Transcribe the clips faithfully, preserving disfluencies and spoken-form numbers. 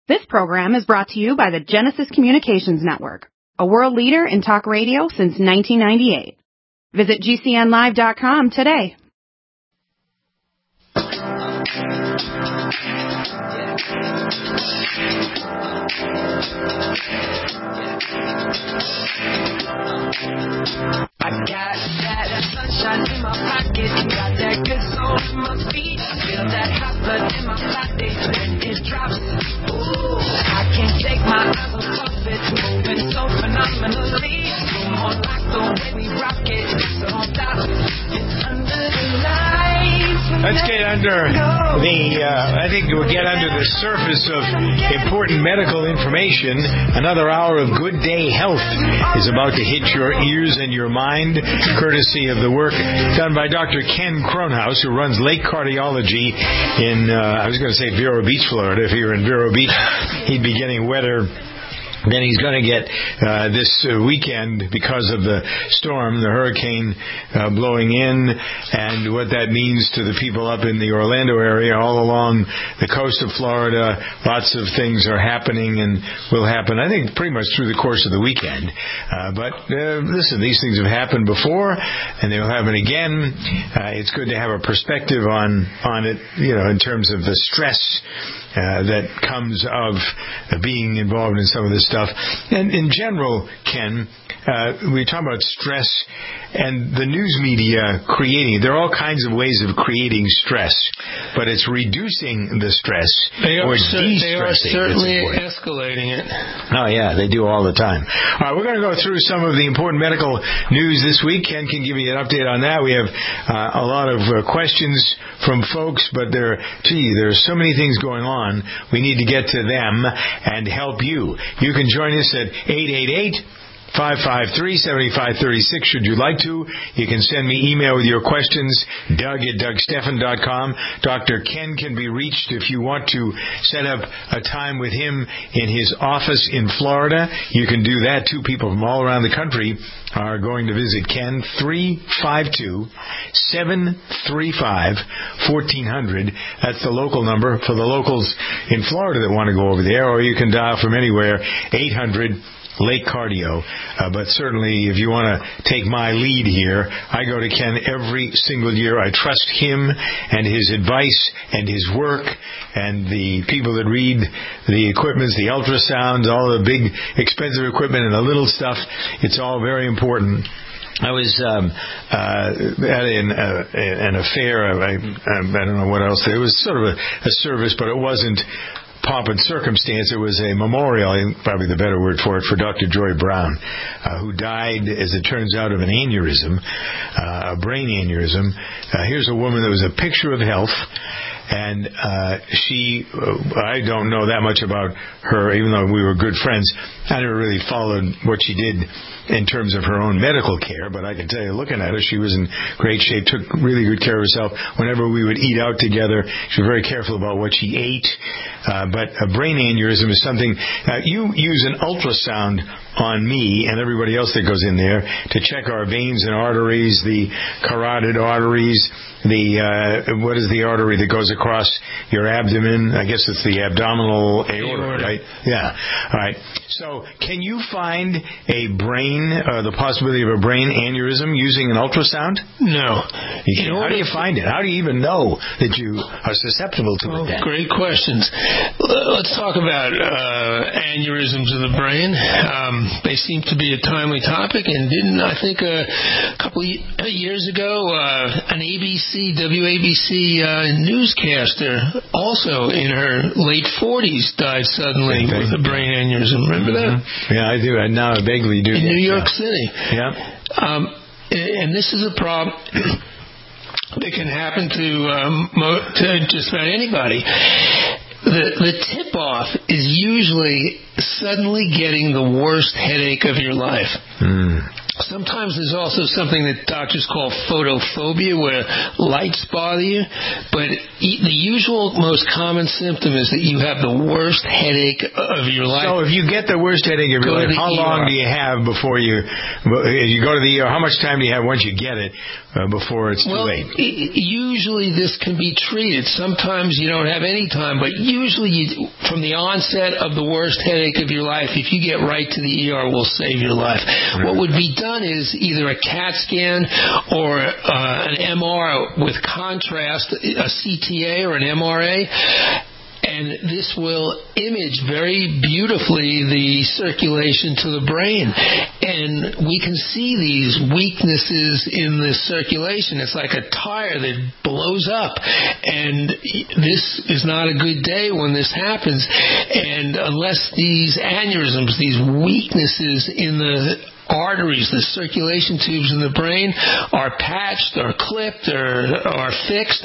This program is brought to you by the Genesis Communications Network, a world leader in talk radio since nineteen ninety-eight. Visit G C N live dot com today. I got that sunshine in my pocket, got that good soul in my feet. I feel that hot blood in my body when it drops. Ooh, I can't take my eyes off it, moving so phenomenally. You're more like the way we rock it, so stop. It's under the lights. Let's get under the, uh, I think we'll get under the surface of important medical information. Another hour of Good Day Health is about to hit your ears and your mind, courtesy of the work done by Doctor Ken Kronhaus, who runs Lake Cardiology in, uh, I was going to say Vero Beach, Florida. If he were in Vero Beach, he'd be getting wetter than he's going to get uh, this uh, weekend because of the storm, the hurricane uh, blowing in, and what that means to the people up in the Orlando area, all along the coast of Florida. Lots of things are happening and will happen, I think, pretty much through the course of the weekend. Uh, but uh, listen, these things have happened before, and they will happen again. Uh, it's good to have a perspective on, on it, you know, in terms of the stress Uh, that comes of uh, being involved in some of this stuff. And in general, Ken, uh, we talk about stress and the news media creating. There are all kinds of ways of creating stress, but it's reducing the stress they or cer- de-stressing. They are certainly escalating it. Oh, yeah, they do all the time. All right, we're going to go through some of the important medical news this week. Ken can give you an update on that. We have uh, a lot of uh, questions from folks, but there, gee, there are so many things going on. We need to get to them and help you. You can join us at eight eight eight, five five three, seven five three six should you like to. You can send me email with your questions, Doug at Doug Stephan dot com. Doctor Ken can be reached if you want to set up a time with him in his office in Florida. You can do that. Two people from all around the country are going to visit Ken. three five two, seven three five, one four zero zero. That's the local number for the locals in Florida that want to go over there, or you can dial from anywhere, eight hundred Lake Cardio. Uh, but certainly, if you want to take my lead here, I go to Ken every single year. I trust him and his advice and his work and the people that read the equipments, the ultrasounds, all the big expensive equipment and the little stuff. It's all very important. I was um, uh, at an, uh, an affair. I, I don't know what else. It was sort of a, a service, but it wasn't pomp and circumstance. It was a memorial, probably the better word for it, for Doctor Joy Brown, uh, who died, as it turns out, of an aneurysm, uh, a brain aneurysm. Uh, here's a woman that was a picture of health. And uh, she, uh, I don't know that much about her, even though we were good friends. I never really followed what she did in terms of her own medical care, but I can tell you, looking at her, she was in great shape, took really good care of herself. Whenever we would eat out together, she was very careful about what she ate. Uh, but a brain aneurysm is something, uh, you use an ultrasound on me and everybody else that goes in there to check our veins and arteries, the carotid arteries, the, uh, what is the artery that goes across your abdomen? I guess it's the abdominal aorta, right? Yeah. All right. So can you find a brain, uh, the possibility of a brain aneurysm using an ultrasound? No. You How do you find it? How do you even know that you are susceptible to oh, it then? Great questions. Let's talk about uh, aneurysms of the brain. Um, they seem to be a timely topic, and didn't, I think, a couple of years ago, uh, an A B C, W A B C uh, newscaster, also in her late forties, died suddenly with a brain aneurysm. Remember mm-hmm. that? Yeah, I do. I now vaguely do. In New York yeah. City. Yeah. Um, and this is a problem that can happen to, um, to just about anybody. The, the tip-off is usually suddenly getting the worst headache of your life. Mm. Sometimes there's also something that doctors call photophobia, where lights bother you. But the usual, most common symptom is that you have the worst headache of your life. So if you get the worst headache of your life, how long do you have before you you go to the E R? How much time do you have once you get it uh, before it's too well, late? Usually this can be treated. Sometimes you don't have any time, but usually you, from the onset of the worst headache of your life, if you get right to the E R, will save your life. Right. What would be done is either a CAT scan or uh, an M R with contrast, a C T A or an M R A, and this will image very beautifully the circulation to the brain. And we can see these weaknesses in the circulation. It's like a tire that blows up. And this is not a good day when this happens. And unless these aneurysms, these weaknesses in the arteries, the circulation tubes in the brain, are patched or clipped or are fixed,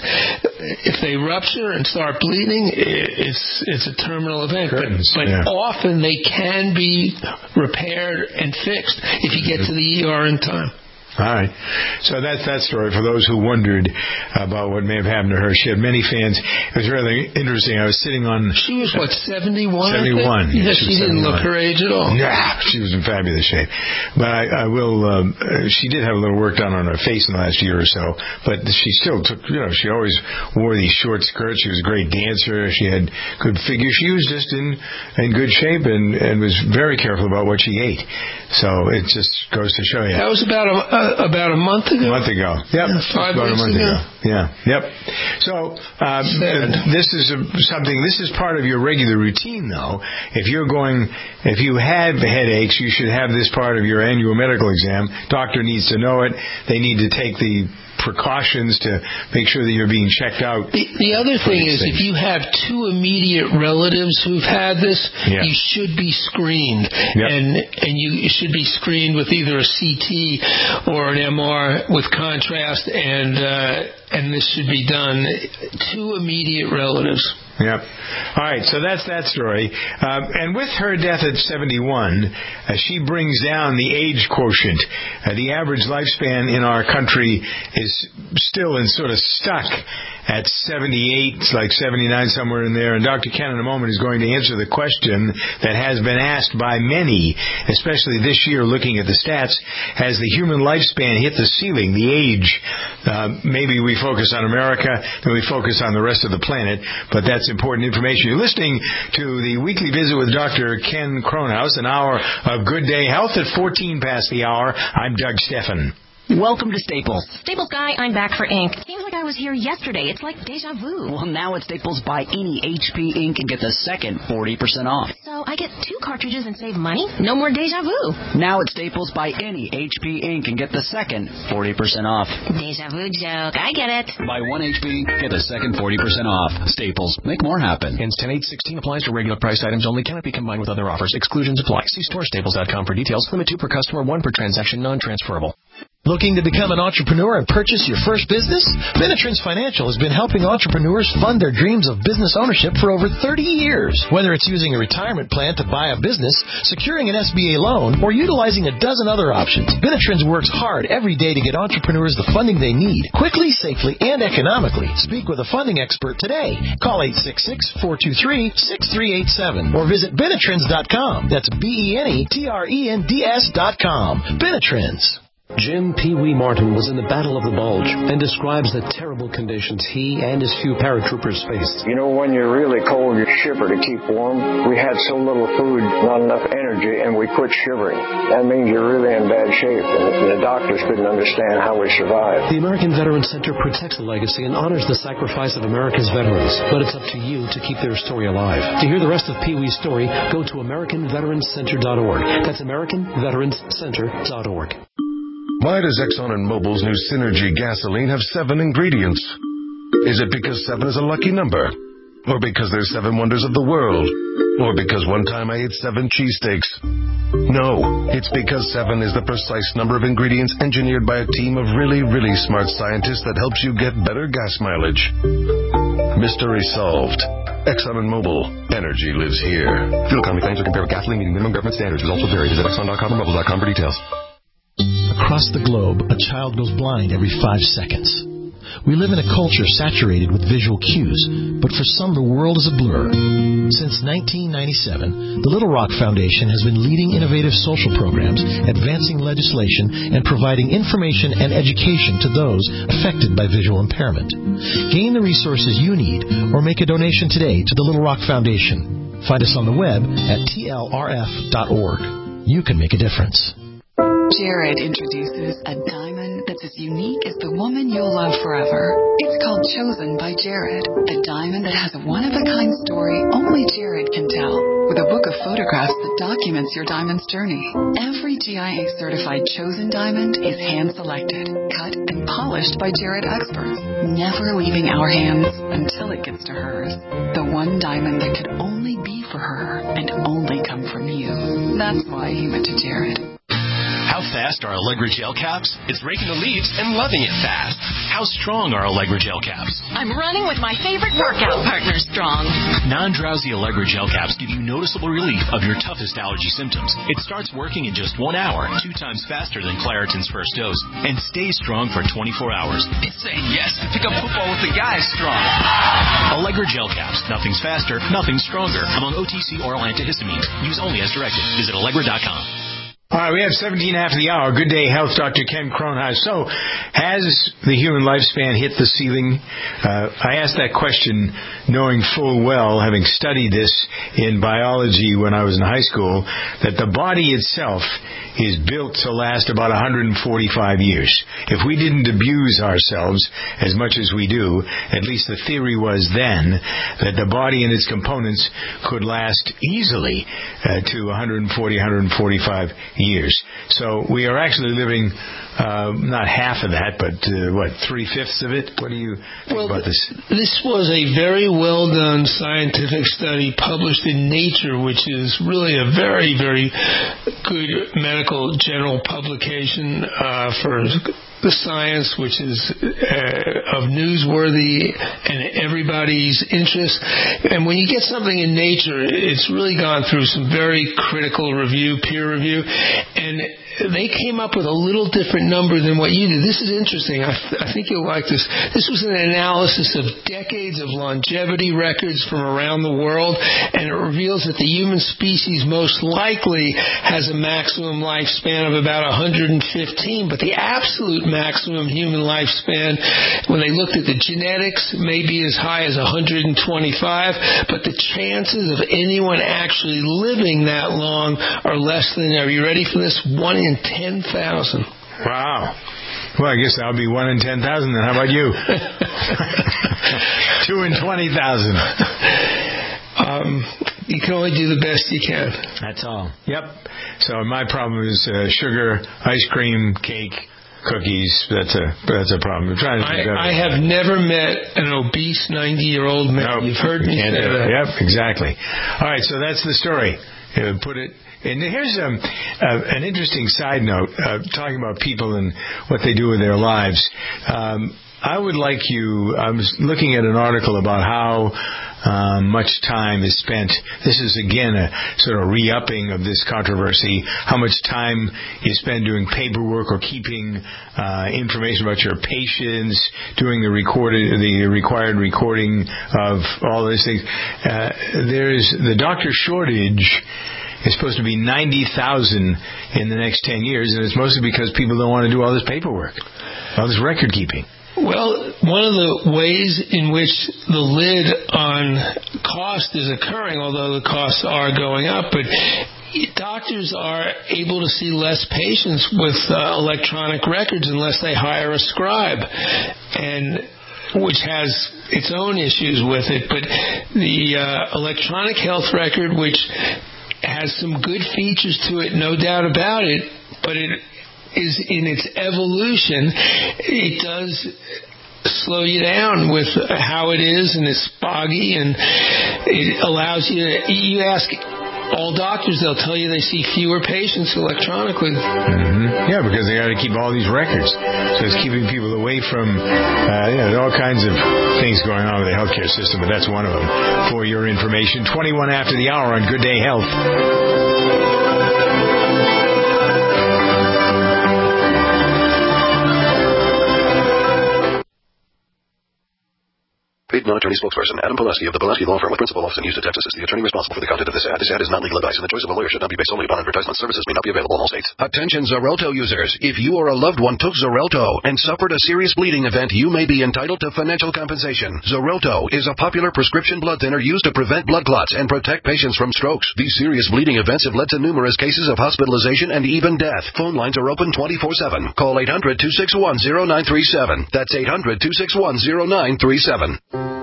if they rupture and start bleeding, it's it's a terminal event. Curtains, but but yeah. often they can be repaired and fixed if you get to the E R in time. All right. So that's that story. For those who wondered about what may have happened to her, she had many fans. It was really interesting. I was sitting on... She was, what, seventy-one? seventy-one. Yeah, she, she didn't look her age at all. Yeah, she was in fabulous shape. But I, I will... Um, uh, she did have a little work done on her face in the last year or so, but she still took... You know, she always wore these short skirts. She was a great dancer. She had good figure. She was just in, in good shape and, and was very careful about what she ate. So it just goes to show you. That was about a... Uh, About a month ago? A month ago. Yep. Yeah, five about a month ago. ago. Yeah. Yep. So um, this is a, something. This is part of your regular routine, though. If you're going, if you have headaches, you should have this part of your annual medical exam. Doctor needs to know it. They need to take the precautions to make sure that you're being checked out. The, the other thing is, things. If you have two immediate relatives who've had this, yeah. you should be screened, yep. and and you should be screened with either a C T or an M R with contrast, and uh, and this should be done. Two immediate relatives. Yep. All right, so that's that story. Um, and with her death at seventy-one, uh, she brings down the age quotient. Uh, the average lifespan in our country is still in sort of stuck at seventy-eight, it's like seventy-nine, somewhere in there. And Doctor Ken in a moment is going to answer the question that has been asked by many, especially this year looking at the stats. Has the human lifespan hit the ceiling, the age? Uh, maybe we focus on America, then we focus on the rest of the planet, but that's important information. You're listening to the weekly visit with Doctor Ken Kronhaus, an hour of Good Day Health at fourteen past the hour. I'm Doug Steffen. Welcome to Staples. Staples guy, I'm back for ink. Seems like I was here yesterday. It's like deja vu. Well, now at Staples, buy any H P ink and get the second forty percent off. So I get two cartridges and save money? No more deja vu. Now at Staples, buy any H P ink and get the second forty percent off. Deja vu joke. I get it. Buy one H P, get the second forty percent off. Staples. Make more happen. Ends ten eight sixteen applies to regular price items only. Cannot be combined with other offers. Exclusions apply. See store staples dot com for details. Limit two per customer, one per transaction, non-transferable. Looking to become an entrepreneur and purchase your first business? Benetrends Financial has been helping entrepreneurs fund their dreams of business ownership for over thirty years. Whether it's using a retirement plan to buy a business, securing an S B A loan, or utilizing a dozen other options, Benetrends works hard every day to get entrepreneurs the funding they need, quickly, safely, and economically. Speak with a funding expert today. Call eight six six, four two three, six three eight seven or visit Benetrends dot com. That's B E N E T R E N D S dot com. Benetrends. Jim Pee Wee Martin was in the Battle of the Bulge and describes the terrible conditions he and his few paratroopers faced. You know, when you're really cold, you shiver to keep warm. We had so little food, not enough energy, and we quit shivering. That means you're really in bad shape, and the doctors couldn't understand how we survived. The American Veterans Center protects the legacy and honors the sacrifice of America's veterans, but it's up to you to keep their story alive. To hear the rest of Pee Wee's story, go to American Veterans Center dot org. That's American Veterans Center dot org. Why does Exxon and Mobil's new Synergy gasoline have seven ingredients? Is it because seven is a lucky number? Or because there's seven wonders of the world? Or because one time I ate seven cheesesteaks? No, it's because seven is the precise number of ingredients engineered by a team of really, really smart scientists that helps you get better gas mileage. Mystery solved. Exxon and Mobil. Energy lives here. Fuel economy claims are compared with gasoline meeting minimum government standards. Results will vary. Visit Exxon dot com or Mobil dot com for details. Across the globe, a child goes blind every five seconds. We live in a culture saturated with visual cues, but for some the world is a blur. Since nineteen ninety-seven, the Little Rock Foundation has been leading innovative social programs, advancing legislation, and providing information and education to those affected by visual impairment. Gain the resources you need or make a donation today to the Little Rock Foundation. Find us on the web at T L R F dot org. You can make a difference. Jared introduces a diamond that's as unique as the woman you'll love forever. It's called Chosen by Jared, the diamond that has a one-of-a-kind story only Jared can tell, with a book of photographs that documents your diamond's journey. Every G I A-certified Chosen diamond is hand-selected, cut, and polished by Jared experts, never leaving our hands until it gets to hers. The one diamond that could only be for her and only come from you. That's why he went to Jared. How fast are Allegra gel caps? It's raking the leaves and loving it fast. How strong are Allegra gel caps? I'm running with my favorite workout partner, Strong. Non-drowsy Allegra gel caps give you noticeable relief of your toughest allergy symptoms. It starts working in just one hour, two times faster than Claritin's first dose, and stays strong for twenty-four hours. It's saying yes to pick up football with the guys, Strong. Allegra gel caps. Nothing's faster, nothing's stronger. Among O T C oral antihistamines. Use only as directed. Visit Allegra dot com. All right, we have seventeen after the hour. Good day, Health, Doctor Ken Kronhaus. So, has the human lifespan hit the ceiling? Uh, I asked that question knowing full well, having studied this in biology when I was in high school, that the body itself is built to last about one hundred forty-five years. If we didn't abuse ourselves as much as we do, at least the theory was then, that the body and its components could last easily uh, to one hundred forty, one hundred forty-five years. So we are actually living uh, not half of that, but uh, what, three-fifths of it? What do you think well, about this? This was a very well-done scientific study published in Nature, which is really a very, very good medical general publication uh, for the science, which is uh, of newsworthy and everybody's interest. And when you get something in Nature, it's really gone through some very critical review, peer review, and they came up with a little different number than what you did. This is interesting. I, th- I think you'll like this. This was an analysis of decades of longevity records from around the world, and it reveals that the human species most likely has a maximum lifespan of about one hundred fifteen, but the absolute maximum human lifespan, when they looked at the genetics, may be as high as one hundred twenty-five, but the chances of anyone actually living that long are less than, are you ready for this, one in ten thousand. Wow. Well, I guess I'll be one in ten thousand then. How about you? Two in twenty thousand. Um, you can only do the best you can. That's all. Yep. So my problem is uh, sugar, ice cream, cake, cookies. That's a that's a problem. I'm trying to I, I have never met an obese ninety-year-old man. Nope. You've heard me say that. Yep, exactly. All right, so that's the story. Uh, put it. And here's um, uh, an interesting side note, uh, talking about people and what they do with their lives. Um, I would like you, I was looking at an article about how um, much time is spent. This is, again, a sort of re-upping of this controversy. How much time you spend doing paperwork or keeping uh, information about your patients, doing the recorded, the required recording of all these things. Uh, there's the doctor shortage. It's supposed to be ninety thousand in the next ten years, and it's mostly because people don't want to do all this paperwork, all this record keeping. Well, one of the ways in which the lid on cost is occurring, although the costs are going up, but doctors are able to see less patients with uh, electronic records unless they hire a scribe, and which has its own issues with it. But the uh, electronic health record, which has some good features to it, no doubt about it, but it is in its evolution, it does slow you down with how it is, and it's foggy, and it allows you to, you ask all doctors, they'll tell you they see fewer patients electronically. Mm-hmm. Yeah, because they got to keep all these records. So it's keeping people away from uh, you know, all kinds of things going on with the healthcare system, but that's one of them. For your information, twenty-one after the hour on Good Day Health. Paid non-attorney spokesperson Adam Pulaski of the Pulaski Law Firm with principal office in Houston, Texas is the attorney responsible for the content of this ad. This ad is not legal advice, and the choice of a lawyer should not be based solely upon advertisement. Services may not be available in all states. Attention Xarelto users. If you or a loved one took Xarelto and suffered a serious bleeding event, you may be entitled to financial compensation. Xarelto is a popular prescription blood thinner used to prevent blood clots and protect patients from strokes. These serious bleeding events have led to numerous cases of hospitalization and even death. Phone lines are open twenty-four seven. Call eight hundred, two six one, zero nine three seven. That's eight hundred, two six one, zero nine three seven.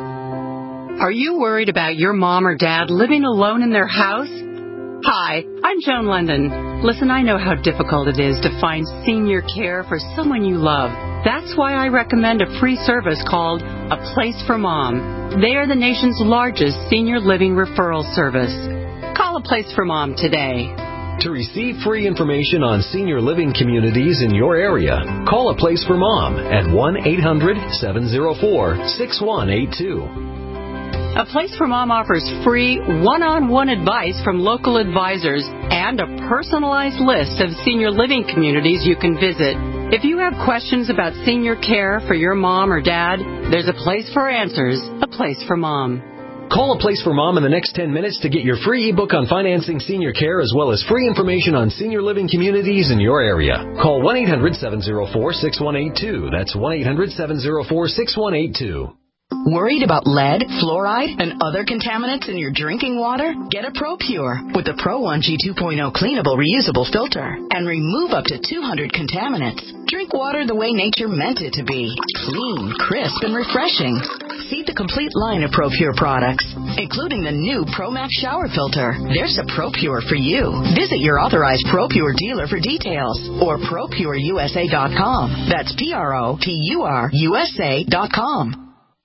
Are you worried about your mom or dad living alone in their house? Hi, I'm Joan London. Listen, I know how difficult it is to find senior care for someone you love. That's why I recommend a free service called A Place for Mom. They are the nation's largest senior living referral service. Call A Place for Mom today. To receive free information on senior living communities in your area, call A Place for Mom at one eight hundred, seven oh four, six one eight two. A Place for Mom offers free one-on-one advice from local advisors and a personalized list of senior living communities you can visit. If you have questions about senior care for your mom or dad, there's a place for answers. A Place for Mom. Call A Place for Mom in the next ten minutes to get your free ebook on financing senior care as well as free information on senior living communities in your area. Call one eight hundred, seven oh four, six one eight two. That's one eight hundred, seven oh four, six one eight two. Worried about lead, fluoride, and other contaminants in your drinking water? Get a ProPure with the Pro one G two point oh cleanable reusable filter and remove up to two hundred contaminants. Drink water the way nature meant it to be. Clean, crisp, and refreshing. See the complete line of ProPure products, including the new ProMax shower filter. There's a ProPure for you. Visit your authorized ProPure dealer for details or Pro Pure U S A dot com. That's P R O P U R U S A dot com.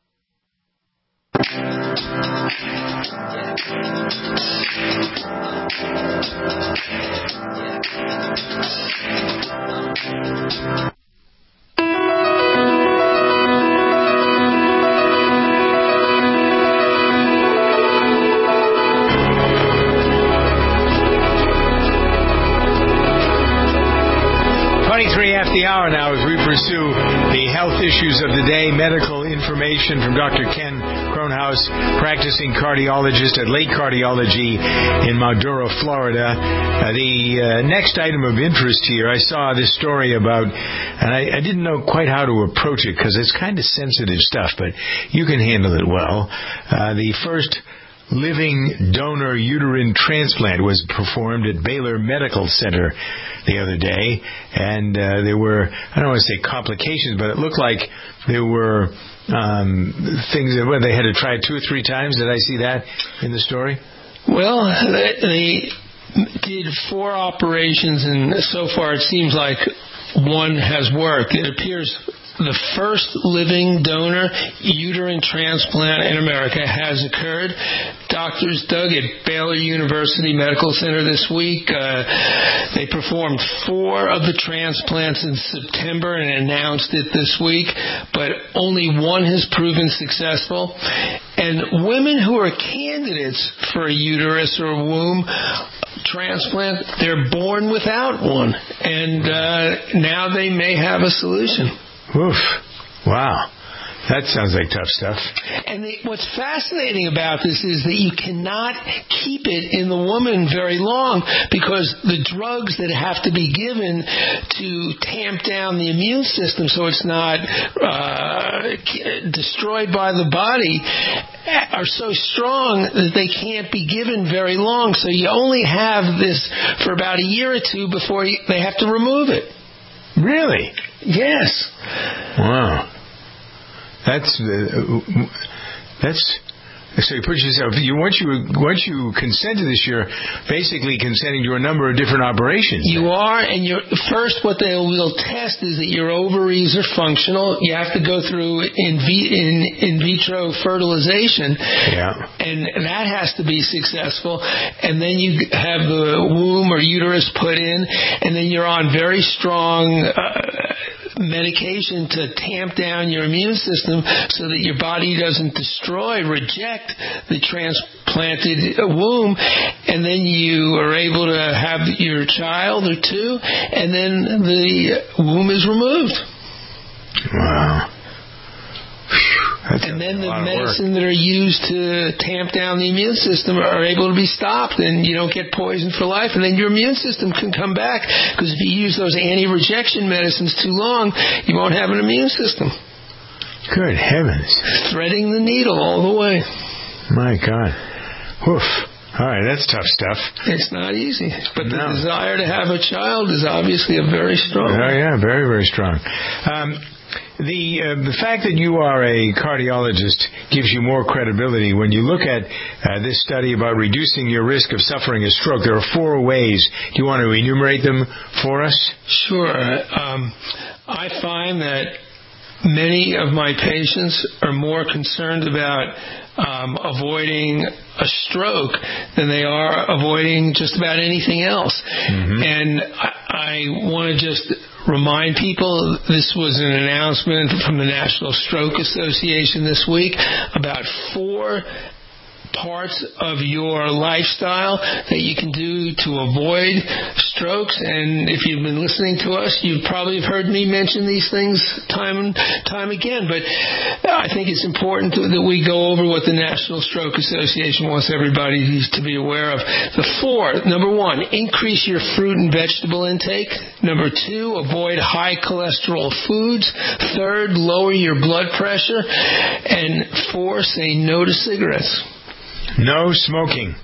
twenty-three after the hour now as we pursue the health issues of the day. Medical information from Doctor Ken Kronhaus, practicing cardiologist at Lake Cardiology in Maduro, Florida. Uh, the uh, next item of interest here, I saw this story about, and I, I didn't know quite how to approach it because it's kind of sensitive stuff, but you can handle it well. Uh, the first living donor uterine transplant was performed at Baylor Medical Center the other day, and uh, there were, I don't want to say complications, but it looked like there were um, things that well, they had to try it two or three times. Did I see that in the story? Well, they did four operations, and so far it seems like one has worked. It appears the first living donor uterine transplant in America has occurred. Doctors dug at Baylor University Medical Center this week. Uh, they performed four of the transplants in September and announced it this week, but only one has proven successful. And women who are candidates for a uterus or a womb transplant, they're born without one. And uh, now they may have a solution. Oof. Wow. That sounds like tough stuff. And the, what's fascinating about this is that you cannot keep it in the woman very long because the drugs that have to be given to tamp down the immune system so it's not uh, destroyed by the body are so strong that they can't be given very long. So you only have this for about a year or two before you, they have to remove it. Really? Yes. Wow. That's uh, that's So you put yourself, you, once you once you consent to this, you're basically consenting to a number of different operations. You then. are, and you're, first what they will test is that your ovaries are functional. You have to go through in, in, in vitro fertilization, yeah. and that has to be successful. And then you have the womb or uterus put in, and then you're on very strong Uh, medication to tamp down your immune system so that your body doesn't destroy, reject the transplanted womb, and then you are able to have your child or two, and then the womb is removed. Wow. That's and then the medicine that are used to tamp down the immune system are able to be stopped, and you don't get poisoned for life, and then your immune system can come back, because if you use those anti-rejection medicines too long, you won't have an immune system. Good heavens. Threading the needle all the way. My God. Woof. All right, that's tough stuff. It's not easy, but no. the desire to have a child is obviously a very strong Oh, yeah, very, very strong. Um, The uh, the fact that you are a cardiologist gives you more credibility. When you look at uh, this study about reducing your risk of suffering a stroke, there are four ways. Do you want to enumerate them for us? Sure. Um, I find that many of my patients are more concerned about um, avoiding a stroke than they are avoiding just about anything else. Mm-hmm. And I, I want to just remind people, this was an announcement from the National Stroke Association this week about four parts of your lifestyle that you can do to avoid strokes. And if you've been listening to us, you probably have heard me mention these things time and time again. But I think it's important to, that we go over what the National Stroke Association wants everybody to be aware of. The four, number one, increase your fruit and vegetable intake. Number two, avoid high cholesterol foods. Third, lower your blood pressure. And four, say no to cigarettes. No smoking.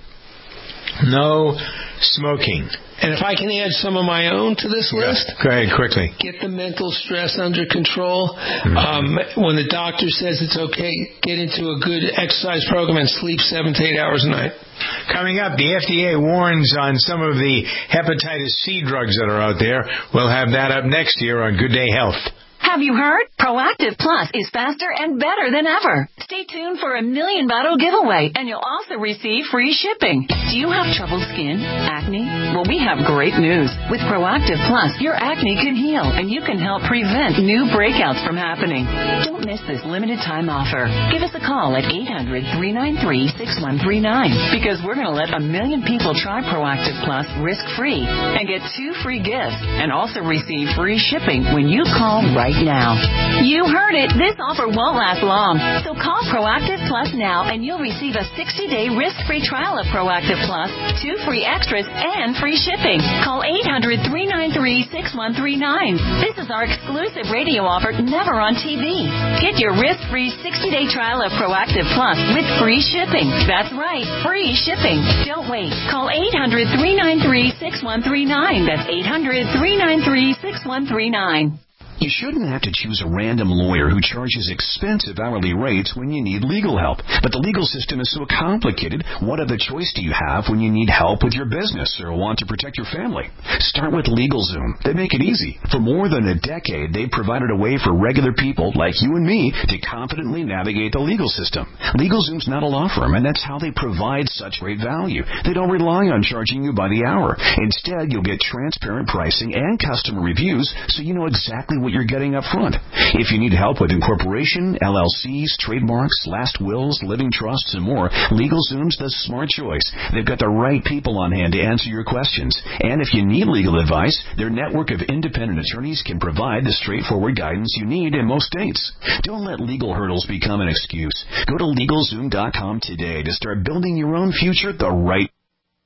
No smoking. And if I can add some of my own to this list. Go ahead, quickly. Get the mental stress under control. Mm-hmm. Um, when the doctor says it's okay, get into a good exercise program and sleep seven to eight hours a night. Coming up, the F D A warns on some of the hepatitis C drugs that are out there. We'll have that up next year on Good Day Health. Have you heard? Proactive Plus is faster and better than ever. Stay tuned for a million bottle giveaway, and you'll also receive free shipping. Do you have troubled skin? Acne? Well, we have great news. With Proactive Plus, your acne can heal, and you can help prevent new breakouts from happening. Don't miss this limited time offer. Give us a call at eight hundred, three nine three, six one three nine, because we're going to let a million people try Proactive Plus risk-free and get two free gifts, and also receive free shipping when you call right now. You heard it. This offer won't last long. So call Proactive Plus now and you'll receive a sixty-day risk-free trial of Proactive Plus, two free extras, and free shipping. Call eight hundred, three nine three, six one three nine. This is our exclusive radio offer, never on T V. Get your risk-free sixty-day trial of Proactive Plus with free shipping. That's right, free shipping. Don't wait. Call eight hundred, three nine three, six one three nine. That's eight hundred, three nine three, six one three nine. You shouldn't have to choose a random lawyer who charges expensive hourly rates when you need legal help. But the legal system is so complicated, what other choice do you have when you need help with your business or want to protect your family? Start with LegalZoom. They make it easy. For more than a decade, they've provided a way for regular people like you and me to confidently navigate the legal system. LegalZoom's not a law firm, and that's how they provide such great value. They don't rely on charging you by the hour. Instead, you'll get transparent pricing and customer reviews so you know exactly what you're getting up front. If you need help with incorporation, L L Cs, trademarks, last wills, living trusts, and more, LegalZoom's the smart choice. They've got the right people on hand to answer your questions. And if you need legal advice, their network of independent attorneys can provide the straightforward guidance you need in most states. Don't let legal hurdles become an excuse. Go to LegalZoom dot com today to start building your own future the right way.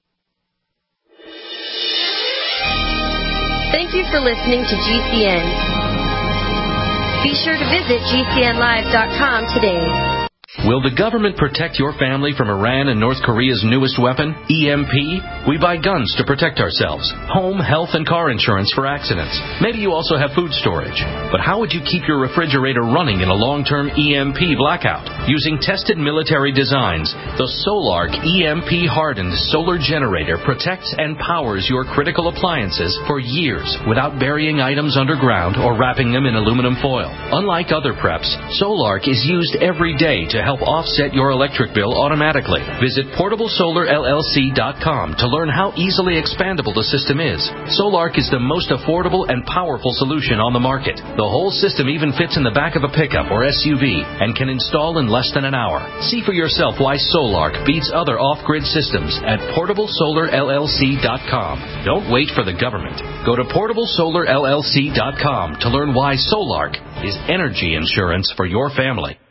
Thank you for listening to G C N. Be sure to visit G C N live dot com today. Will the government protect your family from Iran and North Korea's newest weapon, E M P? We buy guns to protect ourselves, home, health, and car insurance for accidents. Maybe you also have food storage. But how would you keep your refrigerator running in a long-term E M P blackout? Using tested military designs, the Solark E M P-hardened solar generator protects and powers your critical appliances for years without burying items underground or wrapping them in aluminum foil. Unlike other preps, Solark is used every day to help offset your electric bill automatically. Visit portable solar L L C dot com to learn how easily expandable the system is. Solark is the most affordable and powerful solution on the market. The whole system even fits in the back of a pickup or S U V and can install in less than an hour. See for yourself why Solark beats other off-grid systems at portable solar L L C dot com. Don't wait for the government. Go to portable solar L L C dot com to learn why Solark is energy insurance for your family.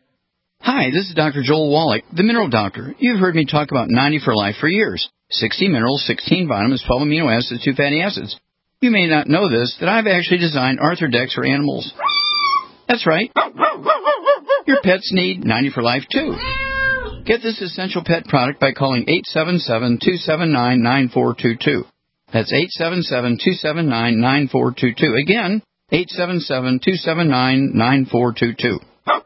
Hi, this is Doctor Joel Wallach, the Mineral Doctor. You've heard me talk about ninety for Life for years. sixty minerals, sixteen vitamins, twelve amino acids, two fatty acids. You may not know this, that I've actually designed Arthrodex for animals. That's right. Your pets need ninety for Life, too. Get this essential pet product by calling eight seven seven, two seven nine, nine four two two. That's eight seven seven, two seven nine, nine four two two. Again, eight seven seven, two seven nine, nine four two two.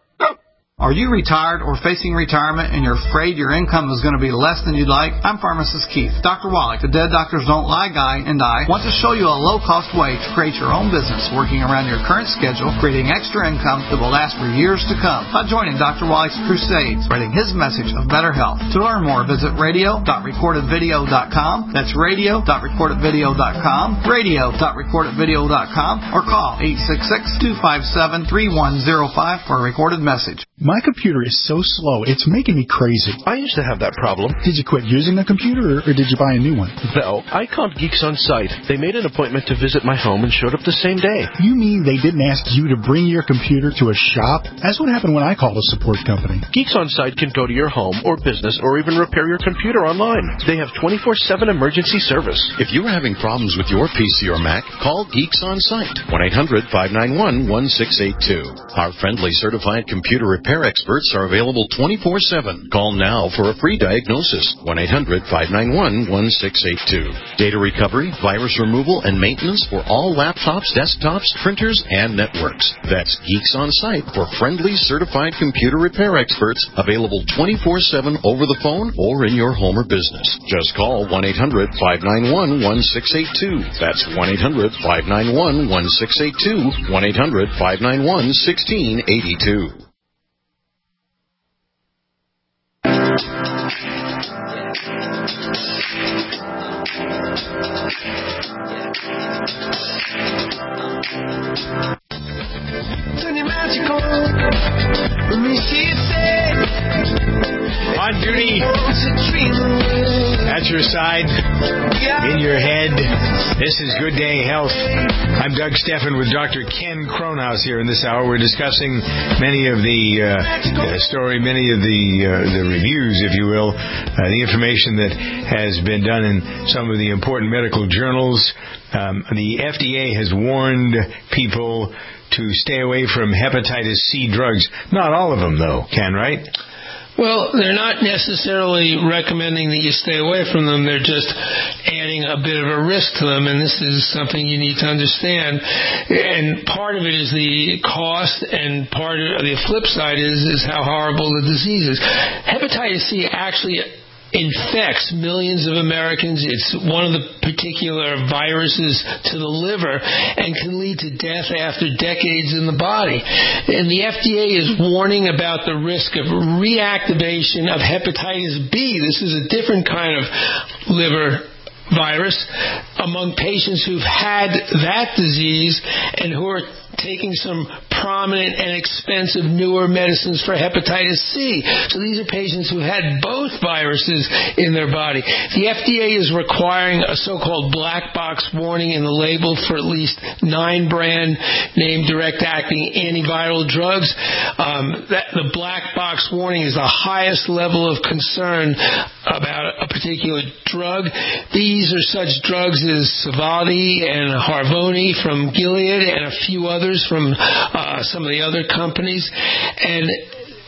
Are you retired or facing retirement and you're afraid your income is going to be less than you'd like? I'm Pharmacist Keith. Doctor Wallach, the Dead Doctors Don't Lie guy, and I want to show you a low-cost way to create your own business working around your current schedule, creating extra income that will last for years to come. By joining Doctor Wallach's crusades, spreading his message of better health. To learn more, visit radio dot recorded video dot com. That's radio dot recorded video dot com, radio dot recorded video dot com, or call eight six six, two five seven, three one zero five for a recorded message. My computer is so slow, it's making me crazy. I used to have that problem. Did you quit using the computer, or, or did you buy a new one? No, I called Geeks On Site. They made an appointment to visit my home and showed up the same day. You mean they didn't ask you to bring your computer to a shop? That's what happened when I called a support company. Geeks On Site can go to your home or business or even repair your computer online. They have twenty-four seven emergency service. If you're having problems with your P C or Mac, call Geeks On Site, one eight hundred, five nine one, one six eight two. Our friendly certified computer repair experts are available twenty-four seven. Call now for a free diagnosis, one eight hundred, five nine one, one six eight two. Data recovery, virus removal, and maintenance for all laptops, desktops, printers, and networks. That's Geeks On Site for friendly certified computer repair experts, available twenty-four seven over the phone or in your home or business. Just call one eight hundred, five nine one, one six eight two. That's one eight hundred, five nine one, one six eight two, one eight hundred, five nine one, one six eight two. On duty, at your side, in your head. This is Good Day Health. I'm Doug Steffen with Doctor Ken Cronhaus here in this hour. We're discussing many of the uh, story, many of the uh, the reviews, if you will, uh, the information that has been done in some of the important medical journals. Um, the F D A has warned people to stay away from hepatitis C drugs. Not all of them, though, Ken, right? Well, they're not necessarily recommending that you stay away from them. They're just adding a bit of a risk to them, and this is something you need to understand. And part of it is the cost, and part of the flip side is, is how horrible the disease is. Hepatitis C actually infects millions of Americans. It's one of the particular viruses to the liver and can lead to death after decades in the body. And the F D A is warning about the risk of reactivation of hepatitis B. This is a different kind of liver virus among patients who've had that disease and who are taking some prominent and expensive newer medicines for hepatitis C. So these are patients who had both viruses in their body. The F D A is requiring a so-called black box warning in the label for at least nine brand name direct-acting antiviral drugs. Um, that, the black box warning is the highest level of concern about a particular drug. These are such drugs as Sovaldi and Harvoni from Gilead and a few others from uh, some of the other companies. And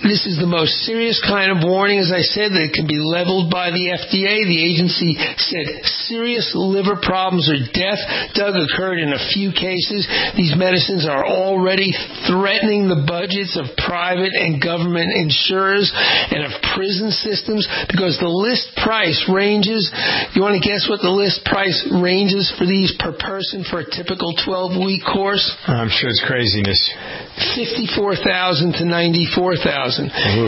this is the most serious kind of warning, as I said, that can be leveled by the F D A. The agency said serious liver problems or death, Doug, occurred in a few cases. These medicines are already threatening the budgets of private and government insurers and of prison systems because the list price ranges. You want to guess what the list price ranges for these per person for a typical twelve-week course? I'm sure it's craziness. fifty-four thousand to ninety-four thousand.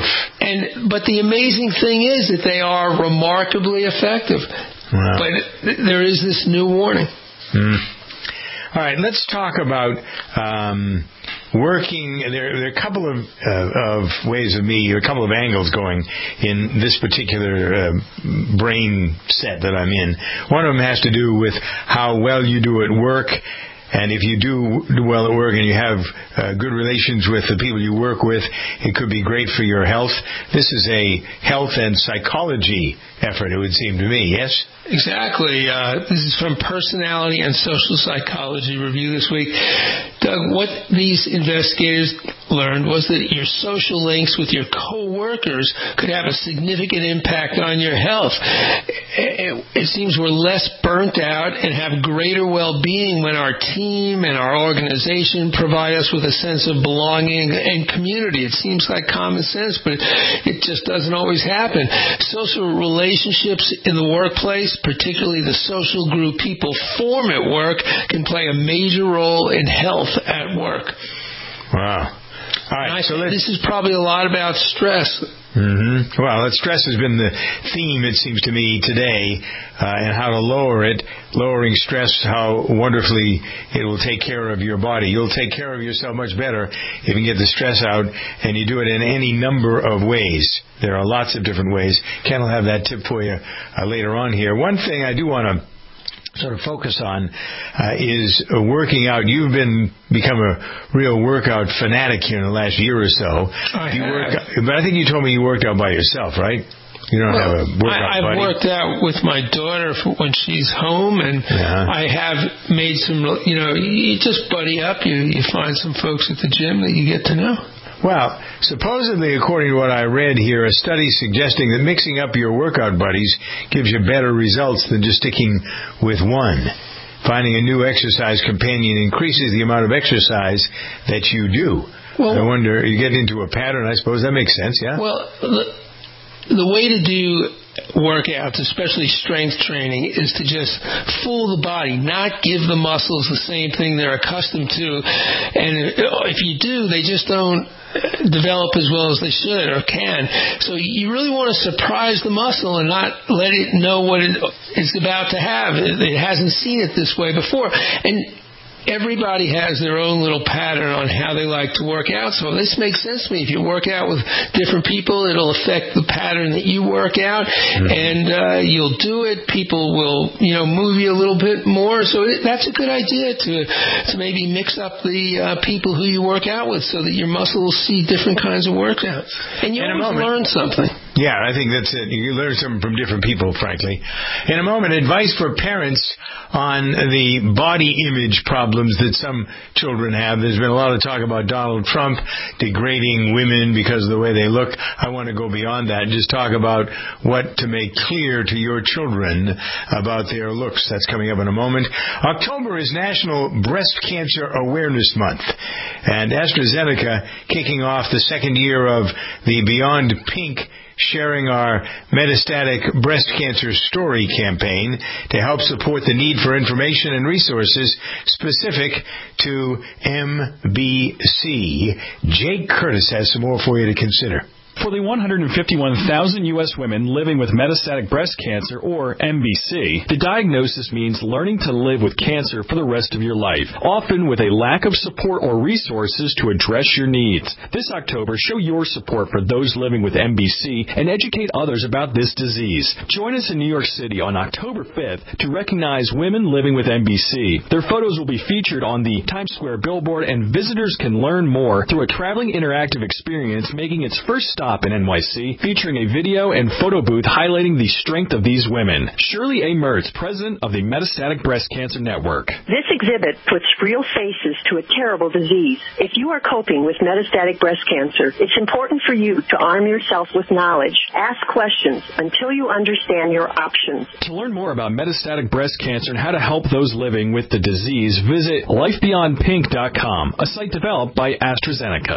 And but the amazing thing is that they are remarkably effective. Wow. But there is this new warning. Mm. All right, let's talk about um, working. There, there are a couple of uh, of ways of me, a couple of angles going in this particular uh, brain set that I'm in. One of them has to do with how well you do at work. And if you do, do well at work and you have uh, good relations with the people you work with, it could be great for your health. This is a health and psychology effort, it would seem to me, yes? Exactly. Uh, this is from Personality and Social Psychology Review this week. Doug, what these investigators learned was that your social links with your coworkers could have a significant impact on your health. It, it seems we're less burnt out and have greater well-being when our team and our organization provide us with a sense of belonging and community. It seems like common sense, but it just doesn't always happen. Social relationships in the workplace, particularly the social group people form at work, can play a major role in health at work. Wow. All right, I, so this is probably a lot about stress. Mm-hmm. Well, that stress has been the theme, it seems to me, today, uh, and how to lower it. Lowering stress, how wonderfully it will take care of your body. You'll take care of yourself much better if you can get the stress out, and you do it in any number of ways. There are lots of different ways. Ken will have that tip for you uh, later on here. One thing I do want to sort of focus on uh, is uh, working out. You've been become a real workout fanatic here in the last year or so. I you have. work out, but I think you told me you worked out by yourself, right? You don't well, have a workout I, I've buddy. worked out with my daughter for when she's home, and uh-huh. I have made some, you know, you just buddy up. You, you find some folks at the gym that you get to know. Well, supposedly, according to what I read here, a study suggesting that mixing up your workout buddies gives you better results than just sticking with one. Finding a new exercise companion increases the amount of exercise that you do. Well, I wonder, you get into a pattern, I suppose. That makes sense, yeah? Well, the, the way to do workouts, especially strength training, is to just fool the body, not give the muscles the same thing they're accustomed to. And if you do, they just don't develop as well as they should or can. So you really want to surprise the muscle and not let it know what it is about to have. It hasn't seen it this way before. And everybody has their own little pattern on how they like to work out. So this makes sense to me. If you work out with different people, it'll affect the pattern that you work out, mm-hmm. and uh, you'll do it. People will, you know, move you a little bit more. So it, that's a good idea to to maybe mix up the uh, people who you work out with so that your muscle will see different kinds of workouts. And you In always learn something. Yeah, I think that's it. You learn something from different people, frankly. In a moment, advice for parents on the body image problems that some children have. There's been a lot of talk about Donald Trump degrading women because of the way they look. I want to go beyond that and just talk about what to make clear to your children about their looks. That's coming up in a moment. October is National Breast Cancer Awareness Month, and AstraZeneca kicking off the second year of the Beyond Pink Sharing Our Metastatic Breast Cancer Story campaign to help support the need for information and resources specific to M B C. Jake Curtis has some more for you to consider. For the one hundred fifty-one thousand U S women living with metastatic breast cancer, or M B C, the diagnosis means learning to live with cancer for the rest of your life, often with a lack of support or resources to address your needs. This October, show your support for those living with M B C and educate others about this disease. Join us in New York City on October fifth to recognize women living with M B C. Their photos will be featured on the Times Square billboard, and visitors can learn more through a traveling interactive experience making its first stop stop in N Y C, featuring a video and photo booth highlighting the strength of these women. Shirley A. Mertz, president of the Metastatic Breast Cancer Network. This exhibit puts real faces to a terrible disease. If you are coping with metastatic breast cancer, it's important for you to arm yourself with knowledge. Ask questions until you understand your options. To learn more about metastatic breast cancer and how to help those living with the disease, visit life beyond pink dot com, a site developed by AstraZeneca.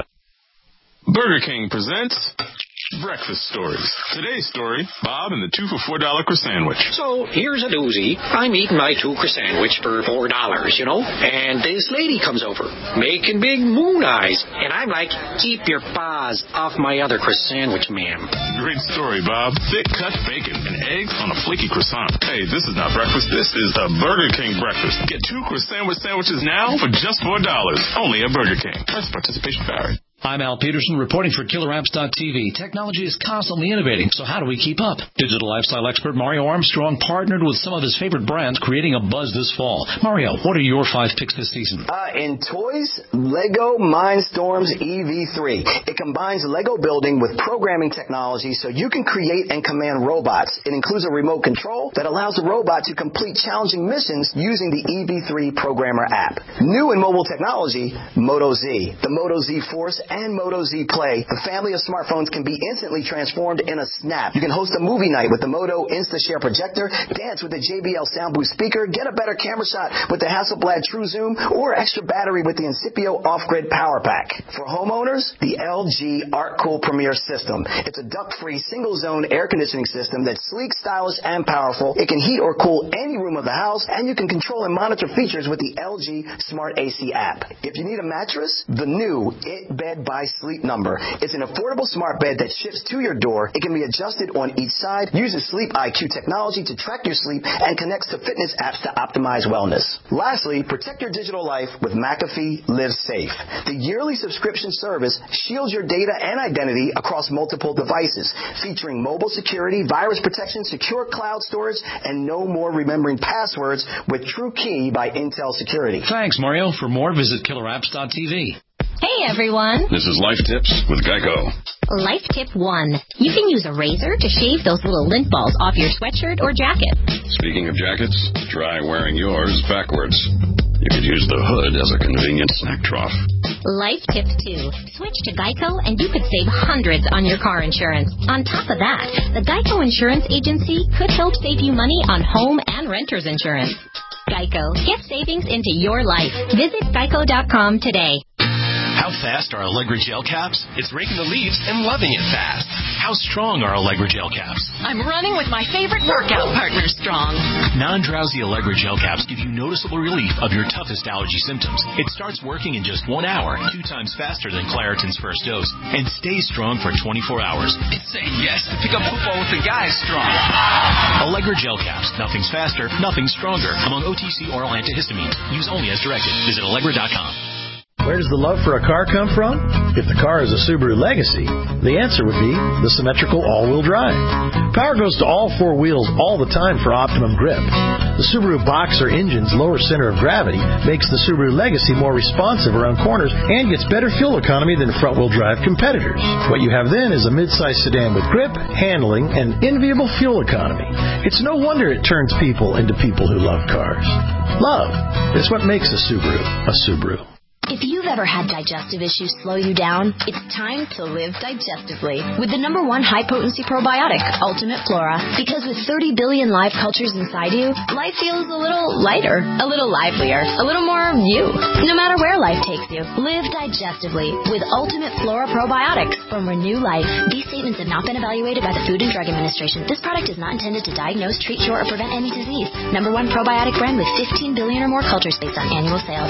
Burger King presents Breakfast Stories. Today's story, Bob and the two for four dollar croissant sandwich. So, here's a doozy. I'm eating my two croissant sandwich for four dollars, you know, and this lady comes over, making big moon eyes, and I'm like, keep your paws off my other croissant sandwich, ma'am. Great story, Bob. Thick cut bacon and eggs on a flaky croissant. Hey, this is not breakfast. This is the Burger King breakfast. Get two croissant sandwich sandwiches now for just four dollars. Only at Burger King. Price participation varied. I'm Al Peterson reporting for Killer Apps dot T V. Technology is constantly innovating, so how do we keep up? Digital lifestyle expert Mario Armstrong partnered with some of his favorite brands, creating a buzz this fall. Mario, what are your five picks this season? Uh, in toys, Lego Mindstorms E V three. It combines Lego building with programming technology so you can create and command robots. It includes a remote control that allows the robot to complete challenging missions using the E V three Programmer app. New in mobile technology, Moto Z. The Moto Z Force and Moto Z Play, the family of smartphones can be instantly transformed in a snap. You can host a movie night with the Moto InstaShare projector, dance with the J B L Sound Boost speaker, get a better camera shot with the Hasselblad True Zoom, or extra battery with the Incipio Off-Grid Power Pack. For homeowners, the L G ArcCool Premier System. It's a duct-free single-zone air conditioning system that's sleek, stylish, and powerful. It can heat or cool any room of the house, and you can control and monitor features with the L G Smart A C app. If you need a mattress, the new It Bed by Sleep Number. It's an affordable smart bed that ships to your door. It can be adjusted on each side, uses Sleep I Q technology to track your sleep, and connects to fitness apps to optimize wellness. Lastly, protect your digital life with McAfee Live Safe. The yearly subscription service shields your data and identity across multiple devices, featuring mobile security, virus protection, secure cloud storage, and no more remembering passwords with TrueKey by Intel Security. Thanks, Mario. For more, visit Killer Apps dot T V. Hey, everyone. This is Life Tips with Geico. Life Tip one. You can use a razor to shave those little lint balls off your sweatshirt or jacket. Speaking of jackets, try wearing yours backwards. You could use the hood as a convenient snack trough. Life Tip two. Switch to Geico and you could save hundreds on your car insurance. On top of that, the Geico Insurance Agency could help save you money on home and renter's insurance. Geico. Get savings into your life. Visit geico dot com today. How fast are Allegra gel caps? It's raking the leaves and loving it fast. How strong are Allegra gel caps? I'm running with my favorite workout partner, Strong. Non-drowsy Allegra gel caps give you noticeable relief of your toughest allergy symptoms. It starts working in just one hour, two times faster than Claritin's first dose, and stays strong for twenty-four hours. It's saying yes to pick up football with the guys, Strong. Allegra gel caps. Nothing's faster, nothing's stronger. Among O T C oral antihistamines. Use only as directed. Visit Allegra dot com. Where does the love for a car come from? If the car is a Subaru Legacy, the answer would be the symmetrical all-wheel drive. Power goes to all four wheels all the time for optimum grip. The Subaru Boxer engine's lower center of gravity makes the Subaru Legacy more responsive around corners and gets better fuel economy than front-wheel drive competitors. What you have then is a mid-size sedan with grip, handling, and enviable fuel economy. It's no wonder it turns people into people who love cars. Love is what makes a Subaru a Subaru. If you've ever had digestive issues slow you down, it's time to live digestively with the number one high-potency probiotic, Ultimate Flora. Because with thirty billion live cultures inside you, life feels a little lighter, a little livelier, a little more you. No matter where life takes you, live digestively with Ultimate Flora probiotics from Renew Life. These statements have not been evaluated by the Food and Drug Administration. This product is not intended to diagnose, treat, cure, or prevent any disease. Number one probiotic brand with fifteen billion or more cultures based on annual sales.